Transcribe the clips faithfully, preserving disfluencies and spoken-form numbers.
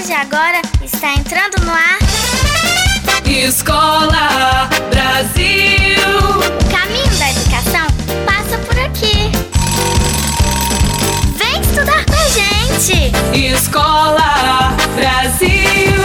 de agora está entrando no ar. Escola Brasil. O caminho da educação passa por aqui. Vem estudar com a gente. Escola Brasil.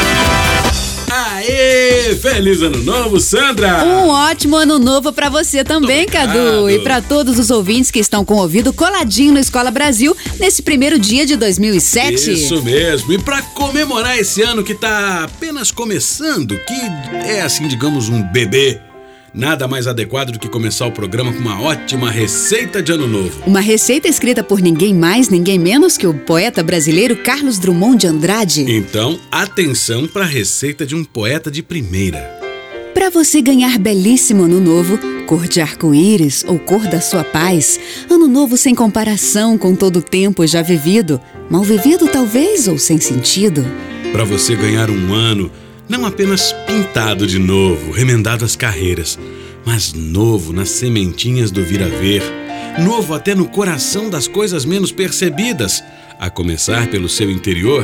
Aê! Feliz Ano Novo, Sandra! Um ótimo Ano Novo pra você também, Cadu. E pra todos os ouvintes que estão com o ouvido coladinho no Escola Brasil nesse primeiro dia de dois mil e sete. Isso mesmo. E pra comemorar esse ano que tá apenas começando, que é assim, digamos, um bebê, nada mais adequado do que começar o programa com uma ótima receita de Ano Novo. Uma receita escrita por ninguém mais, ninguém menos que o poeta brasileiro Carlos Drummond de Andrade. Então, atenção para a receita de um poeta de primeira. Para você ganhar belíssimo Ano Novo, cor de arco-íris ou cor da sua paz, Ano Novo sem comparação com todo o tempo já vivido, mal vivido talvez ou sem sentido. Para você ganhar um ano não apenas pintado de novo, remendado as carreiras, mas novo nas sementinhas do vir a ver, novo até no coração das coisas menos percebidas, a começar pelo seu interior,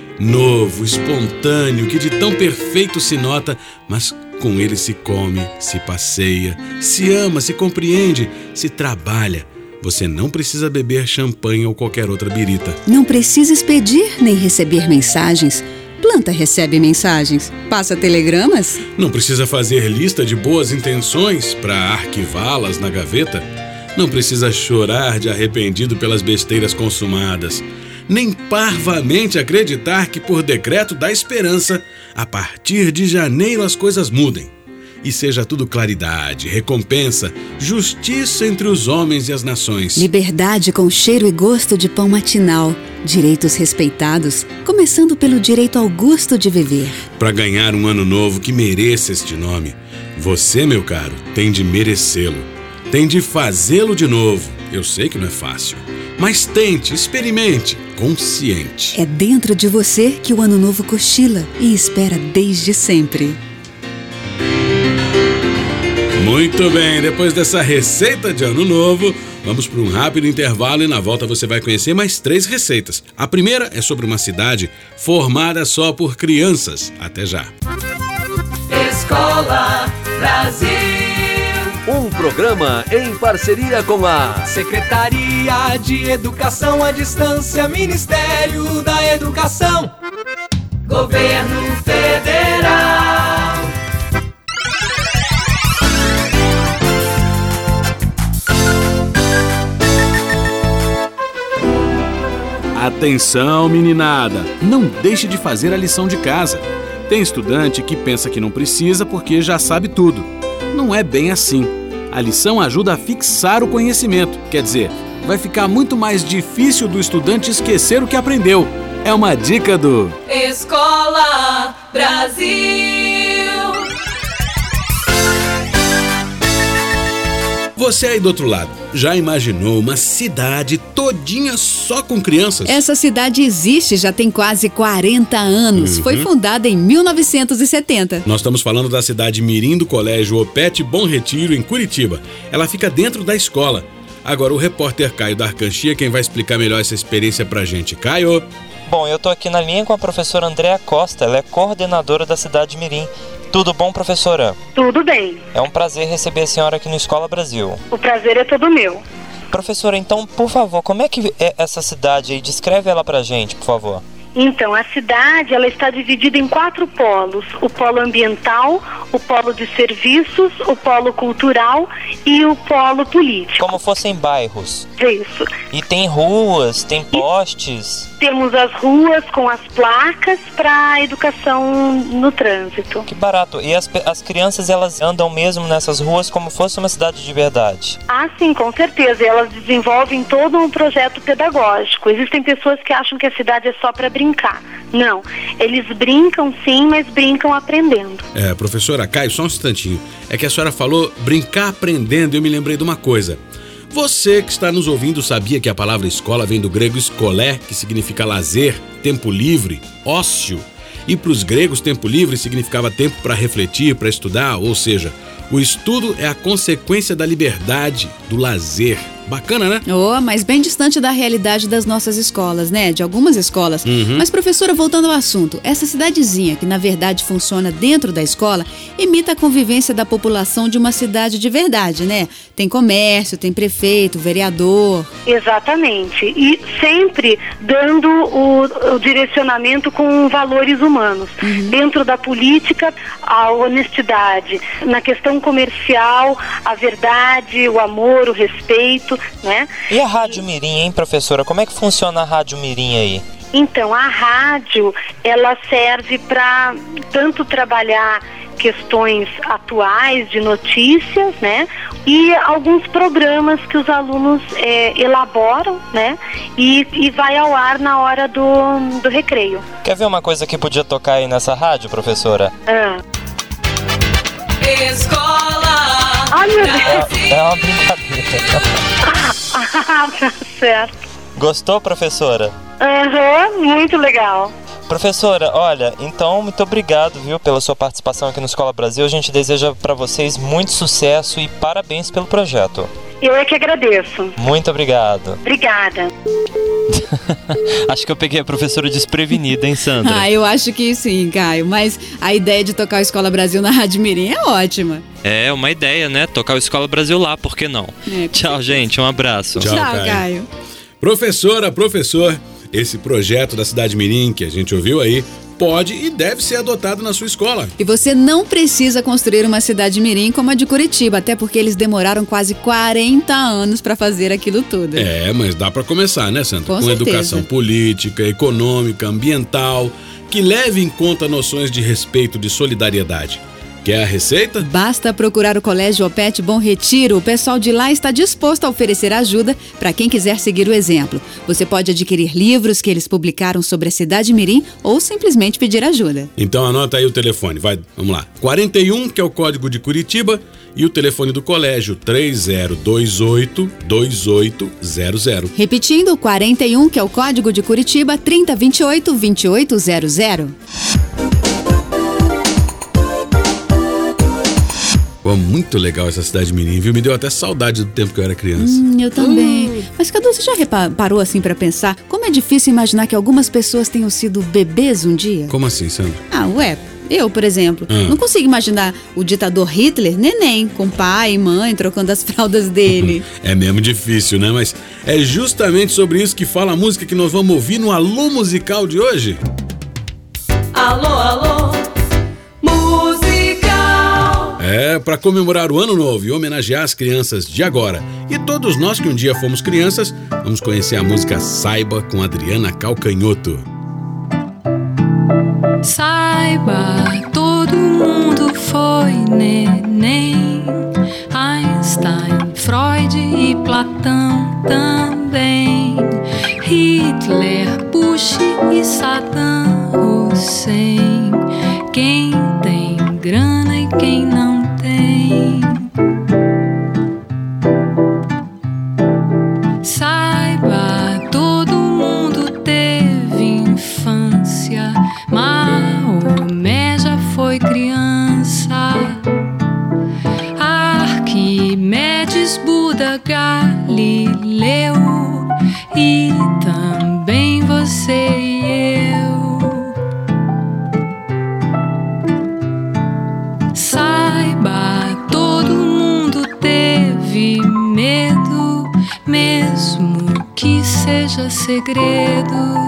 novo, espontâneo, que de tão perfeito se nota, mas com ele se come, se passeia, se ama, se compreende, se trabalha. Você não precisa beber champanhe ou qualquer outra birita. Não precisa expedir nem receber mensagens. Planta recebe mensagens, passa telegramas. Não precisa fazer lista de boas intenções para arquivá-las na gaveta. Não precisa chorar de arrependido pelas besteiras consumadas. Nem parvamente acreditar que por decreto da esperança, a partir de janeiro as coisas mudem. E seja tudo claridade, recompensa, justiça entre os homens e as nações. Liberdade com cheiro e gosto de pão matinal. Direitos respeitados, começando pelo direito ao gosto de viver. Para ganhar um ano novo que mereça este nome, você, meu caro, tem de merecê-lo. Tem de fazê-lo de novo. Eu sei que não é fácil, mas tente, experimente, consciente. É dentro de você que o ano novo cochila e espera desde sempre. Muito bem, depois dessa receita de Ano Novo, vamos para um rápido intervalo e na volta você vai conhecer mais três receitas. A primeira é sobre uma cidade formada só por crianças. Até já. Escola Brasil. Um programa em parceria com a Secretaria de Educação à Distância, Ministério da Educação, Governo Federal. Atenção, meninada! Não deixe de fazer a lição de casa. Tem estudante que pensa que não precisa porque já sabe tudo. Não é bem assim. A lição ajuda a fixar o conhecimento. Quer dizer, vai ficar muito mais difícil do estudante esquecer o que aprendeu. É uma dica do Escola Brasil. Você aí do outro lado, já imaginou uma cidade todinha só com crianças? Essa cidade existe já tem quase quarenta anos. Uhum. Foi fundada em mil novecentos e setenta. Nós estamos falando da cidade mirim do Colégio Opete Bom Retiro, em Curitiba. Ela fica dentro da escola. Agora o repórter Caio da Arcanchia, quem vai explicar melhor essa experiência pra gente. Caio! Bom, eu tô aqui na linha com a professora Andréa Costa, ela é coordenadora da cidade mirim. Tudo bom, professora? Tudo bem. É um prazer receber a senhora aqui no Escola Brasil. O prazer é todo meu. Professora, então, por favor, como é que é essa cidade aí? Descreve ela pra gente, por favor. Então, a cidade ela está dividida em quatro polos. O polo ambiental, o polo de serviços, o polo cultural e o polo político. Como fossem bairros. Isso. E tem ruas, tem postes. Temos as ruas com as placas para a educação no trânsito. Que barato. E as, as crianças, elas andam mesmo nessas ruas como fosse uma cidade de verdade? Ah, sim, com certeza. Elas desenvolvem todo um projeto pedagógico. Existem pessoas que acham que a cidade é só para brincar. Não, eles brincam sim, mas brincam aprendendo. É, professora Caio, só um instantinho. É que a senhora falou brincar aprendendo e eu me lembrei de uma coisa. Você que está nos ouvindo sabia que a palavra escola vem do grego escolé, que significa lazer, tempo livre, ócio. E para os gregos, tempo livre significava tempo para refletir, para estudar, ou seja, o estudo é a consequência da liberdade, do lazer, Bacana, né? Oh, mas bem distante da realidade das nossas escolas, né? De algumas escolas. Uhum. Mas, professora, voltando ao assunto, essa cidadezinha, que na verdade funciona dentro da escola, imita a convivência da população de uma cidade de verdade, né? Tem comércio, tem prefeito, vereador. Exatamente. E sempre dando o, o direcionamento com valores humanos. Uhum. Dentro da política, a honestidade. Na questão comercial, a verdade, o amor, o respeito, né? E a Rádio Mirim, hein, professora? Como é que funciona a Rádio Mirim aí? Então, a rádio, ela serve para tanto trabalhar questões atuais de notícias, né? E alguns programas que os alunos é, elaboram, né? E, e vai ao ar na hora do, do recreio. Quer ver uma coisa que podia tocar aí nessa rádio, professora? Ah. Escola! Ai, meu Deus! É, é uma brincadeira. Ah, tá certo. Gostou, professora? Aham, uhum, muito legal. Professora, olha, então muito obrigado, viu, pela sua participação aqui no Escola Brasil. A gente deseja para vocês muito sucesso e parabéns pelo projeto. Eu é que agradeço. Muito obrigado. Obrigada. Acho que eu peguei a professora desprevenida, hein, Sandra? Ah, eu acho que sim, Caio. Mas a ideia de tocar o Escola Brasil na Rádio Mirim é ótima. É, uma ideia, né? Tocar o Escola Brasil lá, por que não? É, Tchau, gente. Um abraço. Tchau, Tchau, Caio. Caio. Professora, professor, esse projeto da Cidade Mirim que a gente ouviu aí pode e deve ser adotado na sua escola. E você não precisa construir uma cidade mirim como a de Curitiba, até porque eles demoraram quase quarenta anos para fazer aquilo tudo. É, mas dá para começar, né, Sandra? Com Com certeza. Educação política, econômica, ambiental, que leve em conta noções de respeito, de solidariedade. Quer a receita? Basta procurar o Colégio Opet Bom Retiro. O pessoal de lá está disposto a oferecer ajuda para quem quiser seguir o exemplo. Você pode adquirir livros que eles publicaram sobre a Cidade Mirim ou simplesmente pedir ajuda. Então anota aí o telefone, vai, vamos lá. quarenta e um, que é o código de Curitiba, e o telefone do colégio, três zero dois oito, dois oito zero zero. Repetindo, quarenta e um, que é o código de Curitiba, trinta, vinte e oito, vinte e oito zero zero. Pô, muito legal essa Cidade Mirim, viu? Me deu até saudade do tempo que eu era criança. Hum, eu também. Hum. Mas, Cadu, você já reparou assim pra pensar como é difícil imaginar que algumas pessoas tenham sido bebês um dia? Como assim, Sandra? Ah, ué, eu, por exemplo, ah. não consigo imaginar o ditador Hitler neném, com pai e mãe trocando as fraldas dele. É mesmo difícil, né? Mas é justamente sobre isso que fala a música que nós vamos ouvir no Alô Musical de hoje. Alô, alô, É, para comemorar o Ano Novo e homenagear as crianças de agora. E todos nós que um dia fomos crianças, vamos conhecer a música Saiba com Adriana Calcanhoto. Saiba, todo mundo foi neném. Einstein, Freud e Platão também. Hitler, Bush e Saddam Hussein. Quem tem grana e quem não tem. Saiba, todo mundo teve infância. Maomé já foi criança. Arquimedes, Buda, Galileu e também você e eu. Saiba, todo mundo teve medo, mesmo que seja segredo.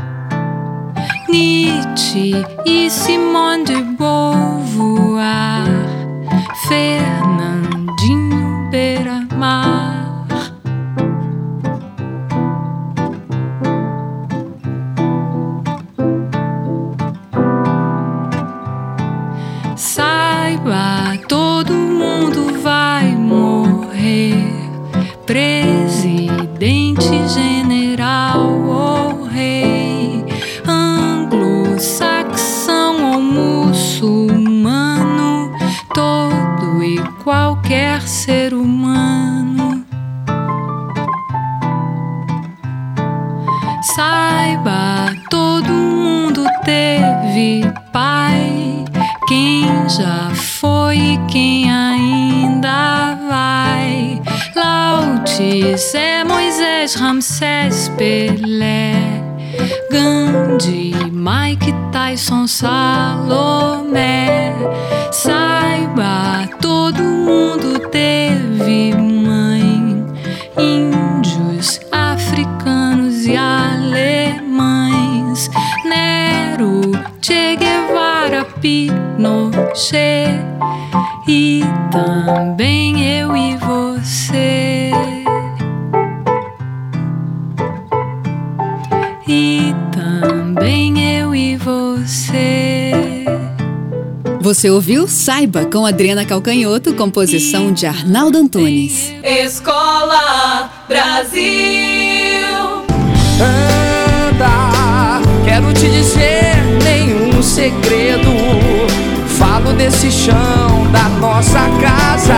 Nietzsche e Simone de Beauvoir, Fernandinho Beiramar. Saiba, todo mundo vai morrer. Presidente, general ou rei, anglo-saxão ou muçulmano, todo igual Pelé, Gandhi, Mike Tyson, Salomé. Saiba, todo mundo teve mãe. Índios, africanos e alemães. Nero, Che Guevara, Pinochet. E também eu e você. E também eu e você. Você ouviu Saiba com Adriana Calcanhoto, composição de Arnaldo Antunes. Escola Brasil. Anda, quero te dizer nenhum segredo. Falo desse chão da nossa casa.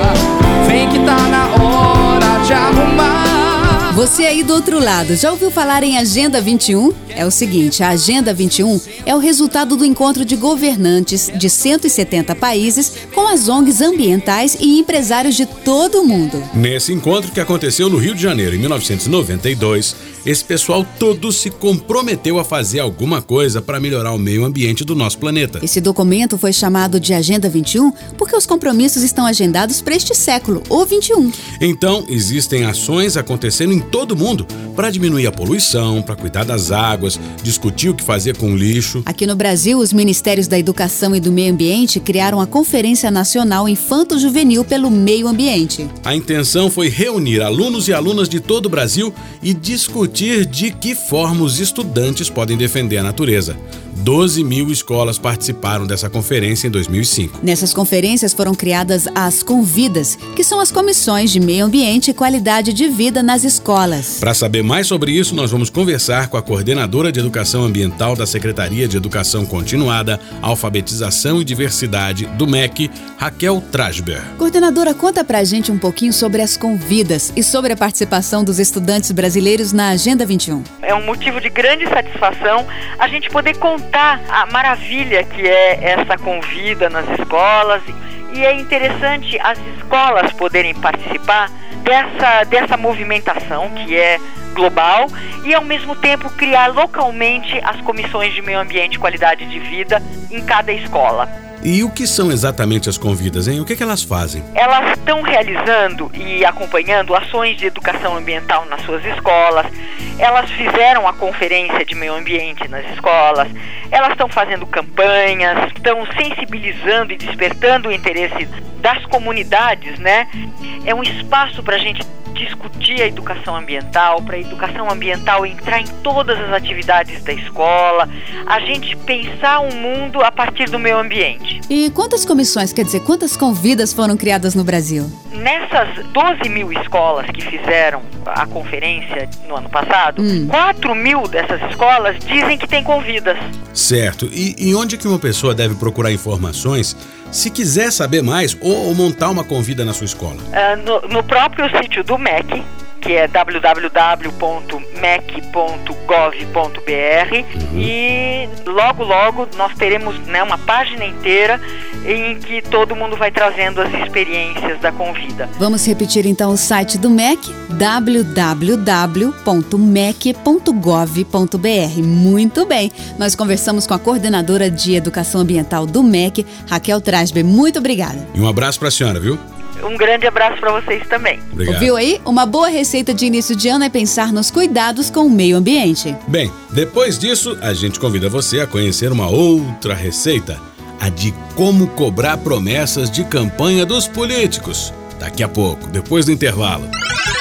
Vem que tá na hora de arrumar. Você aí do outro lado, já ouviu falar em Agenda vinte e um? É o seguinte, a Agenda vinte e um é o resultado do encontro de governantes de cento e setenta países com as O N Gs ambientais e empresários de todo o mundo. Nesse encontro que aconteceu no Rio de Janeiro em mil novecentos e noventa e dois, esse pessoal todo se comprometeu a fazer alguma coisa para melhorar o meio ambiente do nosso planeta. Esse documento foi chamado de Agenda vinte e um porque os compromissos estão agendados para este século, o vinte e um. Então, existem ações acontecendo em todo o mundo para diminuir a poluição, para cuidar das águas, discutir o que fazer com o lixo. Aqui no Brasil, os Ministérios da Educação e do Meio Ambiente criaram a Conferência Nacional Infanto-Juvenil pelo Meio Ambiente. A intenção foi reunir alunos e alunas de todo o Brasil e discutir de que forma os estudantes podem defender a natureza. doze mil escolas participaram dessa conferência em dois mil e cinco. Nessas conferências foram criadas as Convidas, que são as comissões de meio ambiente e qualidade de vida nas escolas. Para saber mais sobre isso, nós vamos conversar com a coordenadora de Educação Ambiental da Secretaria de Educação Continuada, Alfabetização e Diversidade do M E C, Raquel Trasber. Coordenadora, conta pra gente um pouquinho sobre as Convidas e sobre a participação dos estudantes brasileiros na Agenda vinte e um. É um motivo de grande satisfação a gente poder contar a maravilha que é essa convida nas escolas, e é interessante as escolas poderem participar dessa, dessa movimentação que é global e ao mesmo tempo criar localmente as comissões de meio ambiente e qualidade de vida em cada escola. E o que são exatamente as Convidas, hein? O que, que elas fazem? Elas estão realizando e acompanhando ações de educação ambiental nas suas escolas. Elas fizeram a conferência de meio ambiente nas escolas. Elas estão fazendo campanhas, estão sensibilizando e despertando o interesse das comunidades, né? É um espaço para a gente discutir a educação ambiental, para a educação ambiental entrar em todas as atividades da escola, a gente pensar um mundo a partir do meio ambiente. E quantas comissões, quer dizer, quantas convidas foram criadas no Brasil? Nessas doze mil escolas que fizeram a conferência no ano passado, hum. quatro mil dessas escolas dizem que tem convidas. Certo. E, e onde que uma pessoa deve procurar informações se quiser saber mais ou, ou montar uma convida na sua escola? Uh, no, no próprio sítio do M E C, que é w w w ponto mec ponto gov ponto b r, uhum. E logo logo nós teremos, né, uma página inteira em que todo mundo vai trazendo as experiências da convida. Vamos repetir então o site do M E C, w w w ponto mec ponto gov ponto b r. Muito bem, nós conversamos com a coordenadora de Educação Ambiental do M E C, Raquel Trasber. Muito obrigada. E um abraço para a senhora, viu? Um grande abraço para vocês também. Obrigado. Ouviu aí? Uma boa receita de início de ano é pensar nos cuidados com o meio ambiente. Bem, depois disso, a gente convida você a conhecer uma outra receita, a de como cobrar promessas de campanha dos políticos. Daqui a pouco, depois do intervalo.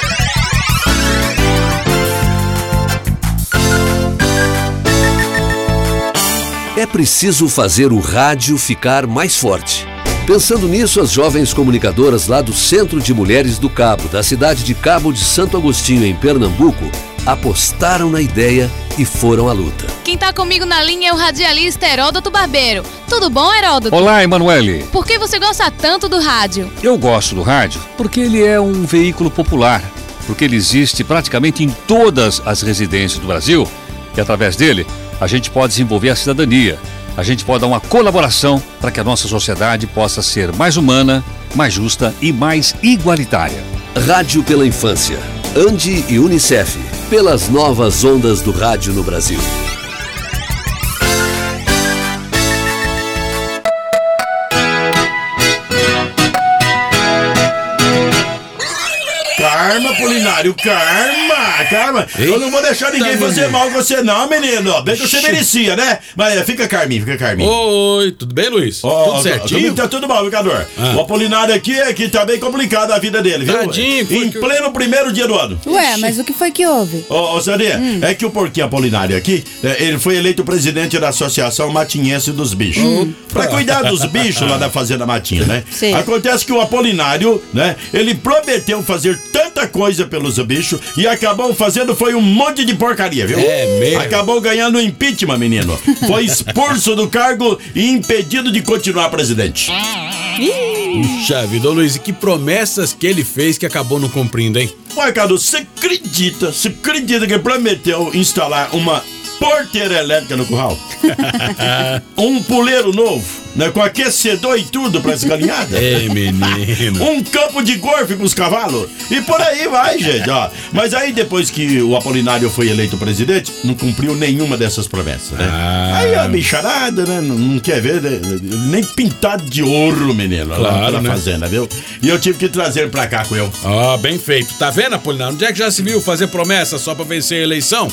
É preciso fazer o rádio ficar mais forte. Pensando nisso, as jovens comunicadoras lá do Centro de Mulheres do Cabo, da cidade de Cabo de Santo Agostinho, em Pernambuco, apostaram na ideia e foram à luta. Quem tá comigo na linha é o radialista Heródoto Barbeiro. Tudo bom, Heródoto? Olá, Emanuele. Por que você gosta tanto do rádio? Eu gosto do rádio porque ele é um veículo popular, porque ele existe praticamente em todas as residências do Brasil e através dele a gente pode desenvolver a cidadania. A gente pode dar uma colaboração para que a nossa sociedade possa ser mais humana, mais justa e mais igualitária. Rádio pela Infância, Andi e Unicef. pelas novas ondas do rádio no Brasil. Karma, Apolinário, karma, karma. Eita, eu não vou deixar ninguém menino. fazer mal com você não, menino. Bem que você merecia, né? Mas fica carminho, fica carminho. Oi, tudo bem, Luiz? Oh, tudo certinho? Tudo, tá tudo bom, Vicador. Ah. O Apolinário aqui é que tá bem complicado a vida dele, viu? Tadinho. Em que... pleno primeiro dia do ano. Ué, mas o que foi que houve? Ô, ô Sandrinha, hum. é que o porquinho Apolinário aqui, ele foi eleito presidente da Associação Matinhense dos Bichos. Hum. Pra cuidar dos bichos lá da Fazenda Matinha, né? Sim. Acontece que o Apolinário, né, ele prometeu fazer tanta coisa pelos bichos e acabou fazendo foi um monte de porcaria, viu? É mesmo? Acabou ganhando impeachment, menino. Foi expulso do cargo e impedido de continuar presidente. Puxa vida, ô Luiz, e que promessas que ele fez que acabou não cumprindo, hein? Ué, Cadu, você acredita, você acredita que ele prometeu instalar uma porteira elétrica no curral? Um puleiro novo, né, com aquecedor e tudo para as galinhadas. Ei, menino. Um campo de golfe para os cavalos. E por aí vai, gente, ó. Mas aí depois que o Apolinário foi eleito presidente, não cumpriu nenhuma dessas promessas, né? Ah. Aí a bicharada, né, não, não quer ver, né, nem pintado de ouro, menino, claro, lá na né? fazenda, viu? E eu tive que trazer ele pra cá com eu. Ó, oh, bem feito. Tá vendo, Apolinário? Onde é que já se viu fazer promessa só pra vencer a eleição?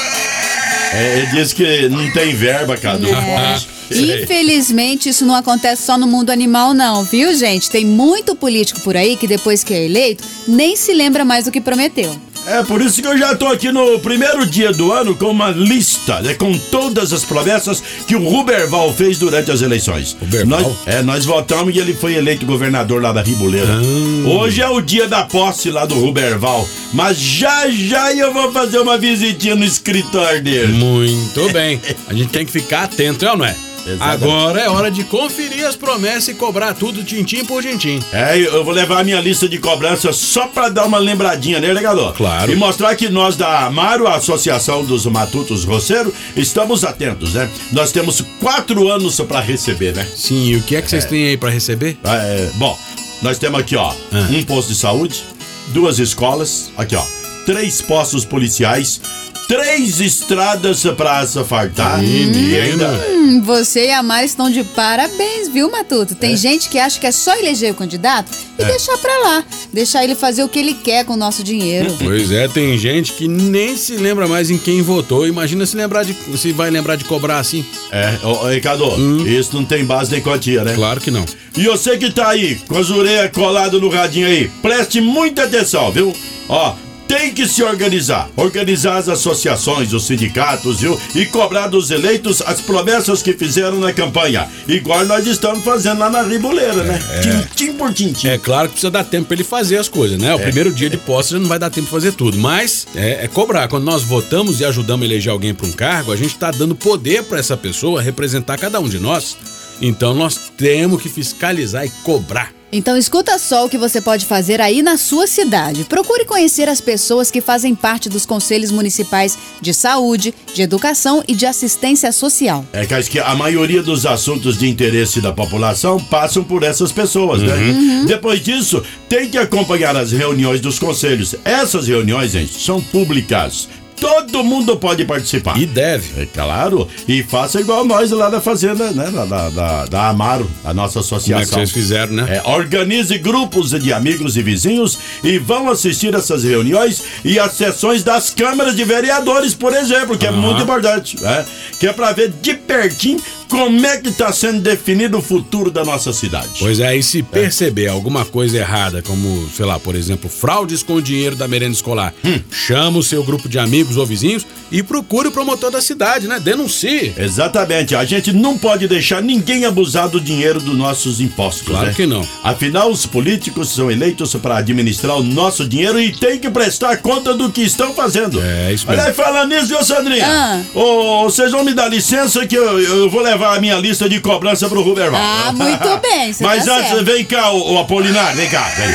É, ele disse que não tem verba, Cadu. É. Infelizmente, isso não acontece só no mundo animal, não, viu, gente? Tem muito político por aí que depois que é eleito, nem se lembra mais do que prometeu. É por isso que eu já tô aqui no primeiro dia do ano com uma lista, né, com todas as promessas que o Ruberval fez durante as eleições. Ruberval? Nós, é, nós votamos e ele foi eleito governador lá da Riboleira. Ah. Hoje é o dia da posse lá do Ruberval, mas já já eu vou fazer uma visitinha no escritório dele. Muito bem. A gente tem que ficar atento, é ou não é? Exatamente. Agora é hora de conferir as promessas e cobrar tudo tintim por tintim. É, eu vou levar a minha lista de cobrança só pra dar uma lembradinha, né, legador? Claro. E mostrar que nós da Amaro, a Associação dos Matutos Roceiros, estamos atentos, né? Nós temos quatro anos pra receber, né? Sim, e o que é que vocês é. têm aí pra receber? É, bom, nós temos aqui, ó, ah. um posto de saúde, duas escolas, aqui, ó, três postos policiais, três estradas pra asfaltar. Hum, e ainda... hum, você e a Mari estão de parabéns, viu, Matuto? Tem é. gente que acha que é só eleger o candidato e é. deixar pra lá. Deixar ele fazer o que ele quer com o nosso dinheiro. Pois é, tem gente que nem se lembra mais em quem votou. Imagina se lembrar de, se vai lembrar de cobrar assim. É, ô, Ricardo, hum. isso não tem base nem quantia, né? Claro que não. E você que tá aí, com as orelhas coladas no radinho aí, preste muita atenção, viu? Ó, tem que se organizar, organizar as associações, os sindicatos, viu? E cobrar dos eleitos as promessas que fizeram na campanha. Igual nós estamos fazendo lá na Riboleira, né? É. Tintim por tintim. É claro que precisa dar tempo pra ele fazer as coisas, né? O é. primeiro dia de posse já não vai dar tempo de fazer tudo, mas é, é cobrar. Quando nós votamos e ajudamos a eleger alguém para um cargo, a gente tá dando poder para essa pessoa representar cada um de nós. Então nós temos que fiscalizar e cobrar. Então escuta só o que você pode fazer aí na sua cidade. Procure conhecer as pessoas que fazem parte dos conselhos municipais de saúde, de educação e de assistência social. É que a maioria dos assuntos de interesse da população passam por essas pessoas, né? Uhum. Depois disso, tem que acompanhar as reuniões dos conselhos. Essas reuniões, gente, são públicas. Todo mundo pode participar. E deve. É claro. E faça igual nós lá da fazenda, né? Da, da, da, da Amaro, a nossa associação. Como é que vocês fizeram, né? É, organize grupos de amigos e vizinhos e vão assistir essas reuniões e as sessões das câmaras de vereadores, por exemplo, que uhum. é muito importante, né? Que é pra ver de pertinho como é que está sendo definido o futuro da nossa cidade. Pois é, e se perceber é. alguma coisa errada, como, sei lá, por exemplo, fraudes com o dinheiro da merenda escolar, hum. chama o seu grupo de amigos ou vizinhos e procure o promotor da cidade, né? Denuncie. Exatamente, a gente não pode deixar ninguém abusar do dinheiro dos nossos impostos. Claro né? que não. Afinal, os políticos são eleitos para administrar o nosso dinheiro e tem que prestar conta do que estão fazendo. É, isso mesmo. Olha aí, falando nisso, viu, Sandrinha? Ah. Oh, vocês vão me dar licença que eu, eu vou levar a minha lista de cobrança pro Ruberval. Ah, muito bem, você Mas tá antes, certo. vem cá, o, o Apolinário, vem cá, vem.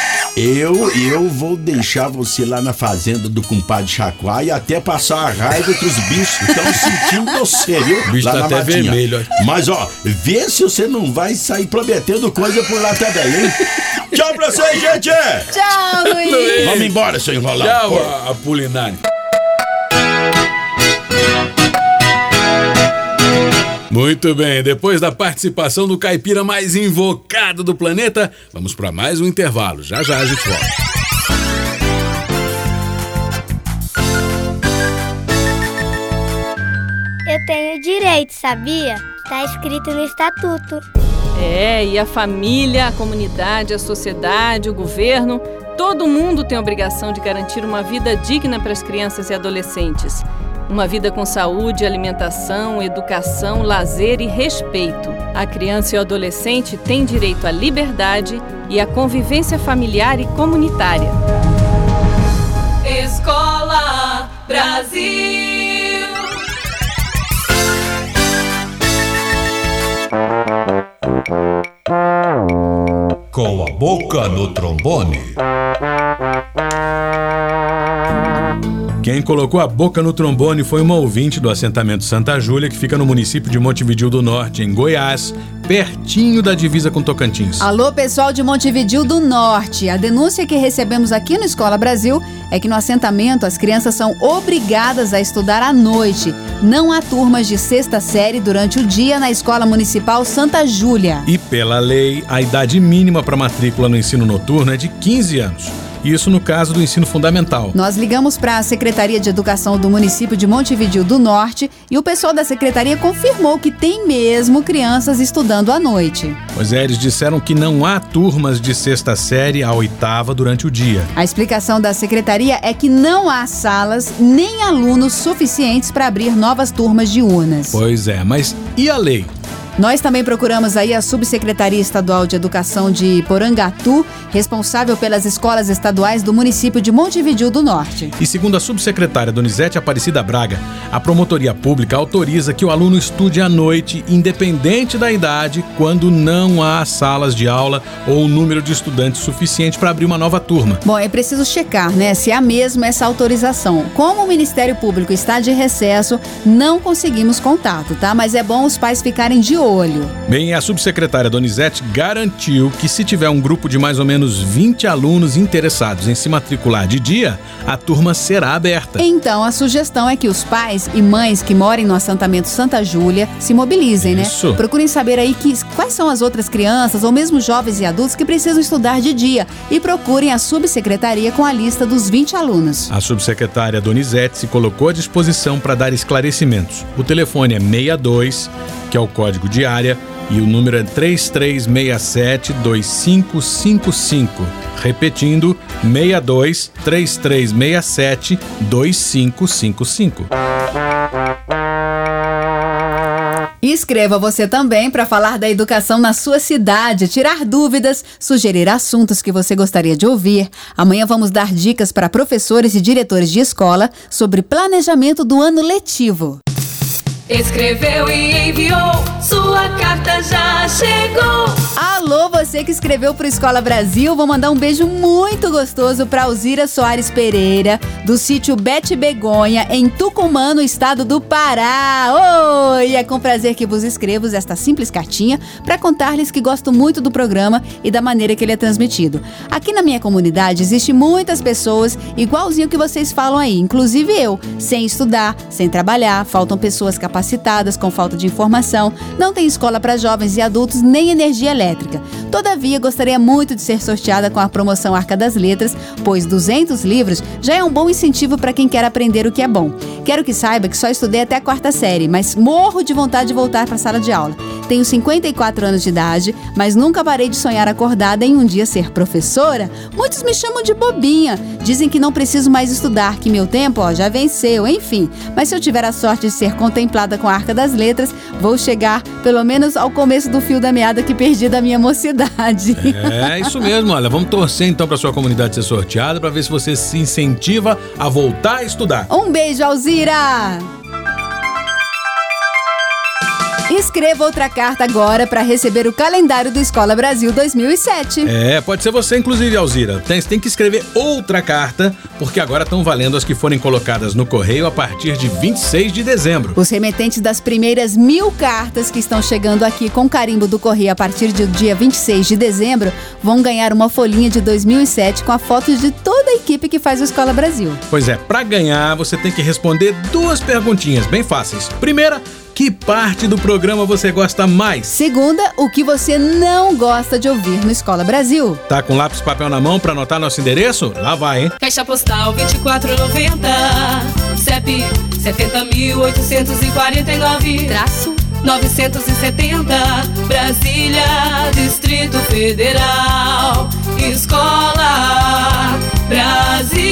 Eu, eu vou deixar você lá na fazenda do compadre Chacoá e até passar a raiva que os bichos estão sentindo você, viu? O bicho lá tá na até matinha. vermelho. Mas, ó, vê se você não vai sair prometendo coisa por lá também, hein? Tchau pra vocês, gente! Tchau, Luiz! Vamos embora, seu enrolado. Tchau, Apolinário. Muito bem, depois da participação do caipira mais invocado do planeta, vamos para mais um intervalo. Já já a gente volta. Eu tenho direito, sabia? Tá escrito no estatuto. É, e a família, a comunidade, a sociedade, o governo, todo mundo tem a obrigação de garantir uma vida digna para as crianças e adolescentes. Uma vida com saúde, alimentação, educação, lazer e respeito. A criança e o adolescente têm direito à liberdade e à convivência familiar e comunitária. Escola Brasil. Com a boca no trombone. Quem colocou a boca no trombone foi uma ouvinte do assentamento Santa Júlia, que fica no município de Montevidéu do Norte, em Goiás, pertinho da divisa com Tocantins. Alô, pessoal de Montevidéu do Norte. A denúncia que recebemos aqui no Escola Brasil é que no assentamento as crianças são obrigadas a estudar à noite. Não há turmas de sexta série durante o dia na Escola Municipal Santa Júlia. E pela lei, a idade mínima para matrícula no ensino noturno é de quinze anos. Isso no caso do ensino fundamental. Nós ligamos para a Secretaria de Educação do município de Montevidéu do Norte e o pessoal da secretaria confirmou que tem mesmo crianças estudando à noite. Pois é, eles disseram que não há turmas de sexta série à oitava durante o dia. A explicação da secretaria é que não há salas nem alunos suficientes para abrir novas turmas diurnas. Pois é, mas e a lei? Nós também procuramos aí a Subsecretaria Estadual de Educação de Porangatu, responsável pelas escolas estaduais do município de Montevidéu do Norte. E segundo a subsecretária Donizete Aparecida Braga, a promotoria pública autoriza que o aluno estude à noite, independente da idade, quando não há salas de aula ou número de estudantes suficiente para abrir uma nova turma. Bom, é preciso checar, né, se há mesmo essa autorização. Como o Ministério Público está de recesso, não conseguimos contato, tá? Mas é bom os pais ficarem de olho. olho. Bem, a subsecretária Donizete garantiu que se tiver um grupo de mais ou menos vinte alunos interessados em se matricular de dia, a turma será aberta. Então, a sugestão é que os pais e mães que morem no assentamento Santa Júlia se mobilizem, Isso. né? Procurem saber aí que, quais são as outras crianças ou mesmo jovens e adultos que precisam estudar de dia e procurem a subsecretaria com a lista dos vinte alunos. A subsecretária Donizete se colocou à disposição para dar esclarecimentos. O telefone é seis dois, que é o código de área, e o número é três três seis sete, dois cinco cinco cinco. Repetindo, seis dois, três três seis sete, dois cinco cinco cinco. E escreva você também para falar da educação na sua cidade, tirar dúvidas, sugerir assuntos que você gostaria de ouvir. Amanhã vamos dar dicas para professores e diretores de escola sobre planejamento do ano letivo. Escreveu e enviou, sua carta já chegou. Alô, você que escreveu para o Escola Brasil, vou mandar um beijo muito gostoso para Alzira Soares Pereira, do sítio Bete Begonha, em Tucumã, no estado do Pará. Oi, é com prazer que vos escrevo esta simples cartinha para contar-lhes que gosto muito do programa e da maneira que ele é transmitido. Aqui na minha comunidade existem muitas pessoas igualzinho que vocês falam aí, inclusive eu, sem estudar, sem trabalhar, faltam pessoas capacitadas capacitadas, com falta de informação, não tem escola para jovens e adultos nem energia elétrica. Todavia, gostaria muito de ser sorteada com a promoção Arca das Letras, pois duzentos livros já é um bom incentivo para quem quer aprender o que é bom. Quero que saiba que só estudei até a quarta série, mas morro de vontade de voltar para a sala de aula. Tenho cinquenta e quatro anos de idade, mas nunca parei de sonhar acordada em um dia ser professora. Muitos me chamam de bobinha, dizem que não preciso mais estudar, que meu tempo ó, já venceu, enfim. Mas se eu tiver a sorte de ser contemplada com a Arca das Letras, vou chegar pelo menos ao começo do fio da meada que perdi da minha mocidade. É isso mesmo, olha, vamos torcer então para sua comunidade ser sorteada para ver se você se incentiva a voltar a estudar. Um beijo, Alzira! Escreva outra carta agora para receber o calendário do Escola Brasil dois mil e sete. É, pode ser você, inclusive, Alzira. Tem, tem que escrever outra carta, porque agora estão valendo as que forem colocadas no correio a partir de vinte e seis de dezembro. Os remetentes das primeiras mil cartas que estão chegando aqui com carimbo do correio a partir do dia vinte e seis de dezembro vão ganhar uma folhinha de dois mil e sete com a foto de toda a equipe que faz o Escola Brasil. Pois é, para ganhar você tem que responder duas perguntinhas bem fáceis. Primeira, que parte do programa você gosta mais? Segunda, o que você não gosta de ouvir no Escola Brasil. Tá com lápis e papel na mão pra anotar nosso endereço? Lá vai, hein? Caixa postal vinte e quatro noventa, C E P setenta mil oitocentos e quarenta e nove, traço novecentos e setenta, Brasília, Distrito Federal. Escola Brasil.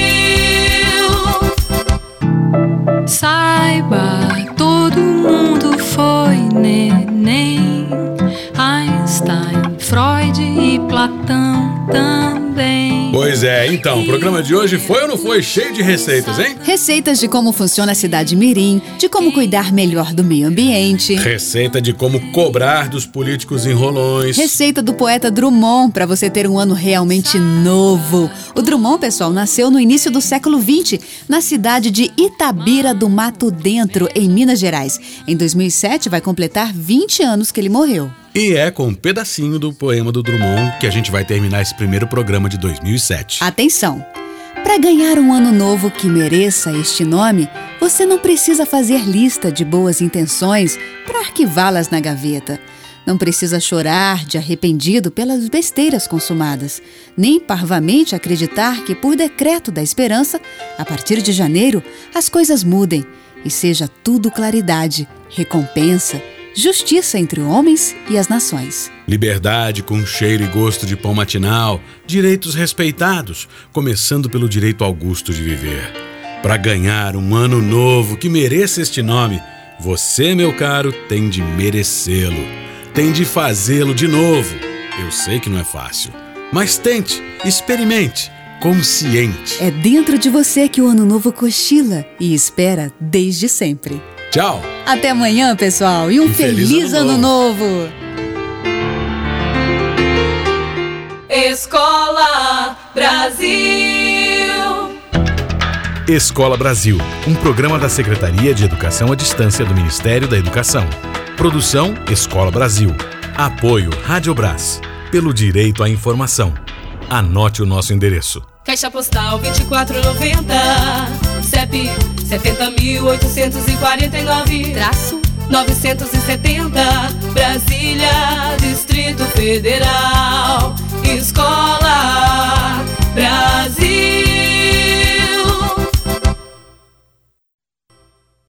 Saiba, todo mundo foi neném. Einstein, Freud e Platão também. Pois é, então, o programa de hoje foi ou não foi cheio de receitas, hein? Receitas de como funciona a cidade mirim, de como cuidar melhor do meio ambiente. Receita de como cobrar dos políticos enrolões. Receita do poeta Drummond para você ter um ano realmente novo. O Drummond, pessoal, nasceu no início do século vinte, na cidade de Itabira do Mato Dentro, em Minas Gerais. Em dois mil e sete vai completar vinte anos que ele morreu. E é com um pedacinho do poema do Drummond que a gente vai terminar esse primeiro programa de dois mil e sete. Atenção! Para ganhar um ano novo que mereça este nome, você não precisa fazer lista de boas intenções para arquivá-las na gaveta. Não precisa chorar de arrependido pelas besteiras consumadas, nem parvamente acreditar que, por decreto da esperança, a partir de janeiro, as coisas mudem e seja tudo claridade, recompensa, justiça entre homens e as nações. Liberdade com cheiro e gosto de pão matinal, direitos respeitados, começando pelo direito augusto de viver. Para ganhar um ano novo que mereça este nome, você, meu caro, tem de merecê-lo. Tem de fazê-lo de novo. Eu sei que não é fácil, mas tente, experimente, consciente. É dentro de você que o ano novo cochila e espera desde sempre. Tchau! Até amanhã, pessoal, e um, um feliz, feliz ano, ano novo! novo. Escola Brasil. Escola Brasil, um programa da Secretaria de Educação à Distância do Ministério da Educação. Produção Escola Brasil. Apoio Rádio Brás. Pelo direito à informação. Anote o nosso endereço. Caixa postal vinte e quatro noventa, C E P setenta mil oitocentos e quarenta e nove, traço novecentos e setenta, Brasil.